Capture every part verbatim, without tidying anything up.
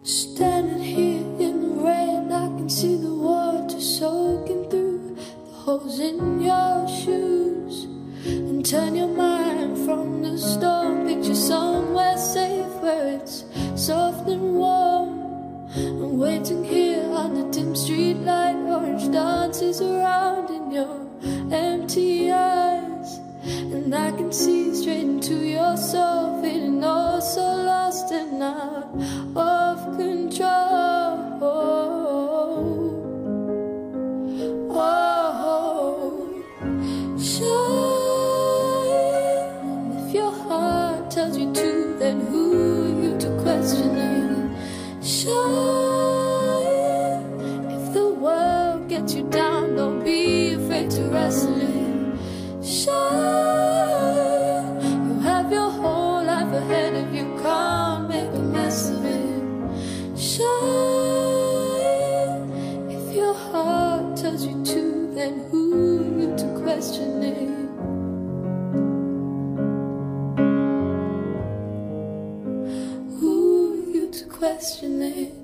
Standing here in the rain, I can see the water soaking through the holes in your shoes. And turn your mind from the storm, picture somewhere safe where it's soft and warm. I'm waiting here on the dim street light, orange dances around in your empty eyes. And I can see straight into your soul, feeling oh so lost and out of control. Oh, shine. If your heart tells you to, then who are you to question it? Shine. If the world gets you down, don't be afraid to wrestle it. Shine. You have your whole life ahead of you, can't make a mess of it. Shine. If your heart tells you to, then who are you to question it? Who are you to question it?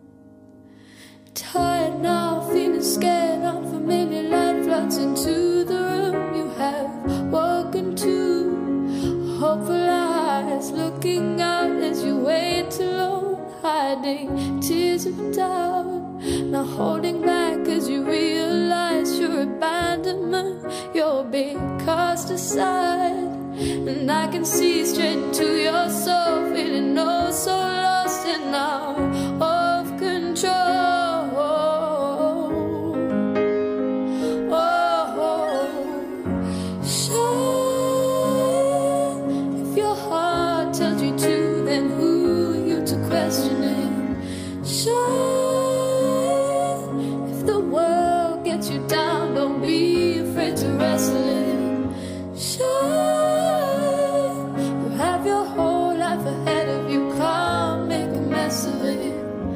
Tired now, feeling scared, unfamiliar light floods into the room you have woken to. Hopeful eyes looking out as you wait alone, hiding tears of doubt, now holding back as you realize your abandonment, you're being cast aside. And I can see straight into your soul, feeling oh so lost and out of control. Shine. If the world gets you down, don't be afraid to wrestle it. Shine. You have your whole life ahead of you, can't make a mess of it.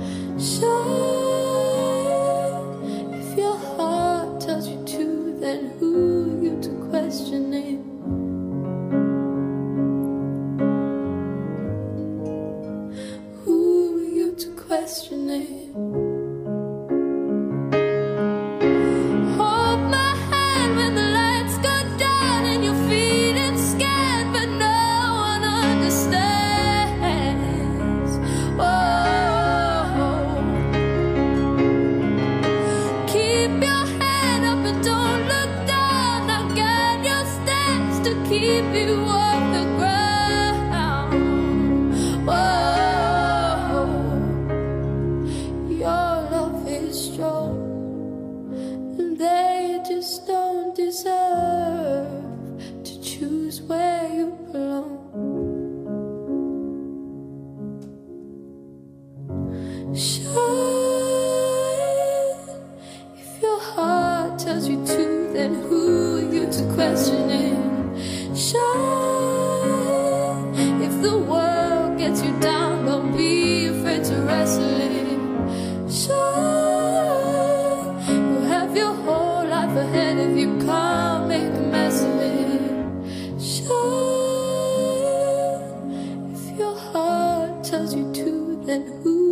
Shine. If your heart tells you to, then who are you to question it? Question it. Hold my hand when the lights go down and you're feeling scared, but no one understands. Oh, keep your head up and don't look down. Now guide your steps to keep you off the ground. Oh, strong, and they just don't deserve to choose where you belong. Shine. If your heart tells you to, then who are you to question it? Shine. If the world gets you down, don't be afraid to wrestle it. Shine. Your whole life ahead of you, can't make a mess of it. Shine. If your heart tells you to, then who